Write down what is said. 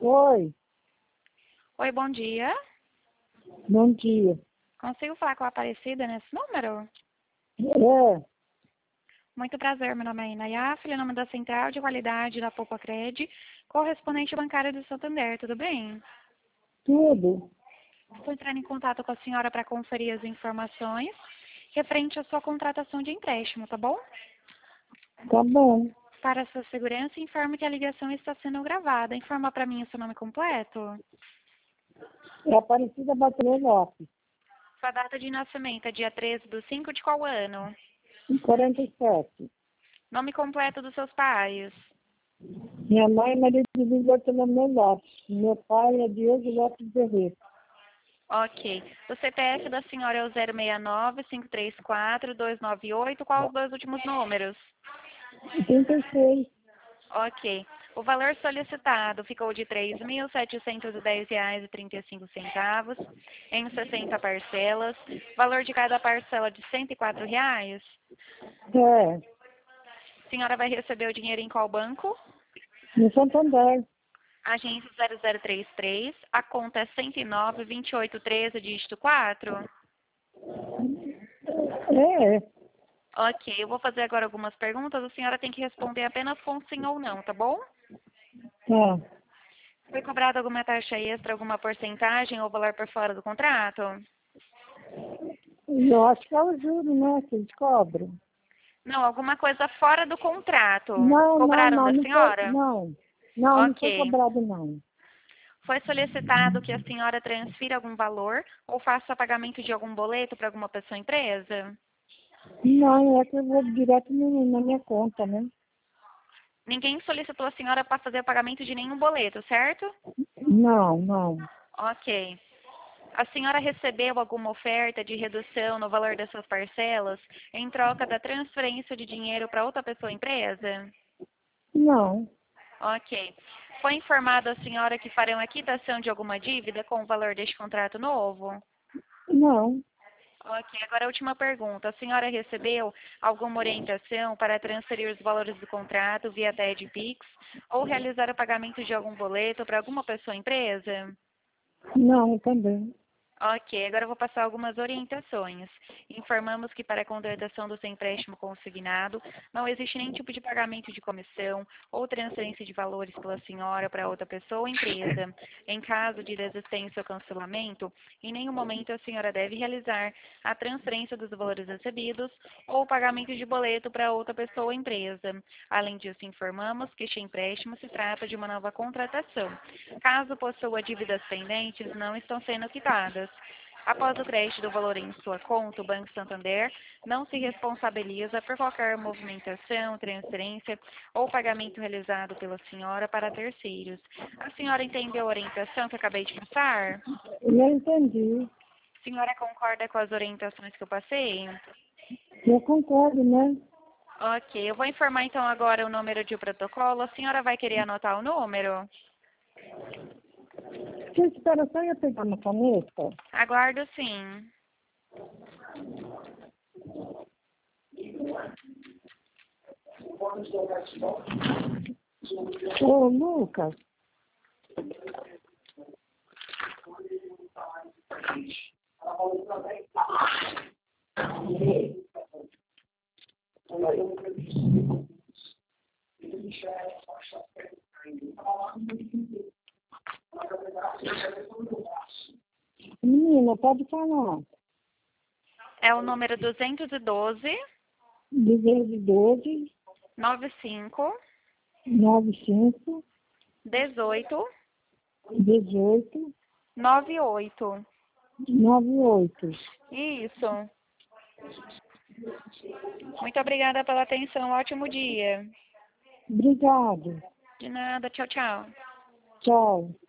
Oi, Oi, bom dia. bom dia. Consigo falar com a Aparecida nesse número? É, Muito prazer, meu nome é Inaya, filho, nome da Central de Qualidade da Poupa-Cred, correspondente bancária do Santander, tudo bem? tudo. Estou entrando em contato com a senhora para conferir as informações referente à sua contratação de empréstimo, tá bom? Tá bom. Para sua segurança, informe que a ligação está sendo gravada. Informa para mim o seu nome completo, É Aparecida Batalha Lopes, sua data de nascimento é dia 13/5 de qual ano? 47. Nome completo dos seus pais. Minha mãe é Maria de Bartolomeu Lopes. Meu pai é Diogo Lopes Berreto. Ok. O CPF da senhora é o 069-534-298. Qual os dois últimos números? 86. Ok. O valor solicitado ficou de R$ 3.710,35 em 60 parcelas. Valor de cada parcela de R$ 104. É, A senhora vai receber o dinheiro em qual banco? no Santander. Agência 0033. A conta é 109-2813, dígito 4. É, Ok, eu vou fazer agora algumas perguntas. A senhora tem que responder apenas com sim ou não, tá bom? tá. Foi cobrada alguma taxa extra, alguma porcentagem ou valor por fora do contrato? Eu acho que é o juro, né, que eles cobram. Não, alguma coisa fora do contrato. Não, não, Cobraram não, da não foi, senhora? não. Não, não foi Ok. cobrado, não. Foi solicitado que a senhora transfira algum valor ou faça pagamento de algum boleto para alguma pessoa ou empresa? Não, é que eu vou direto na minha conta, né? Ninguém solicitou a senhora para fazer o pagamento de nenhum boleto, certo? Não, não. Ok. A senhora recebeu alguma oferta de redução no valor das suas parcelas em troca da transferência de dinheiro para outra pessoa ou empresa? Não, Ok. Foi informado a senhora que farão a quitação de alguma dívida com o valor deste contrato novo? não. Ok. Agora a última pergunta. A senhora recebeu alguma orientação para transferir os valores do contrato via TED Pix ou realizar o pagamento de algum boleto para alguma pessoa ou empresa? Não, também. Ok, agora eu vou passar algumas orientações. Informamos que para a contratação do seu empréstimo consignado, não existe nenhum tipo de pagamento de comissão ou transferência de valores pela senhora para outra pessoa ou empresa. Em caso de desistência ou cancelamento, em nenhum momento a senhora deve realizar a transferência dos valores recebidos ou o pagamento de boleto para outra pessoa ou empresa. Além disso, informamos que este empréstimo se trata de uma nova contratação. Caso possua dívidas pendentes, não estão sendo quitadas. Após o crédito do valor em sua conta, o Banco Santander não se responsabiliza por qualquer movimentação, transferência ou pagamento realizado pela senhora para terceiros. A senhora entendeu a orientação que eu acabei de passar? Eu entendi. A senhora concorda com as orientações que eu passei? Eu concordo, né? Ok, eu vou informar então agora o número de protocolo. A senhora vai querer anotar o número? Você espera só eu pegar uma caneta? Aguardo sim. Ô, Lucas, menina, pode falar. É o número 212 212 95 95 18 18 98. 98. Isso. Muito obrigada pela atenção. Ótimo dia. Obrigado. De nada. Tchau, tchau. Tchau.